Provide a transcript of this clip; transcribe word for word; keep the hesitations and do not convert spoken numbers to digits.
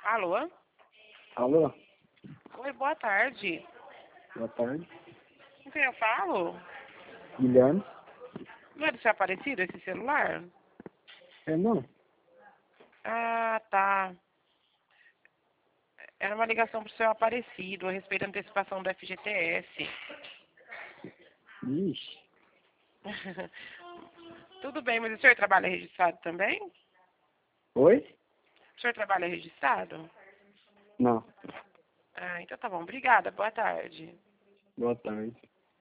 Alô? Alô? Oi, boa tarde. Boa tarde. Com quem eu falo? Guilherme? Não é do seu Aparecido esse celular? É, não. Ah, tá. Era uma ligação pro seu Aparecido a respeito da antecipação do F G T S. Ixi. Tudo bem, mas o senhor trabalha registrado também? Oi? O senhor trabalha registrado? Não. Ah, então tá bom. Obrigada. Boa tarde. Boa tarde.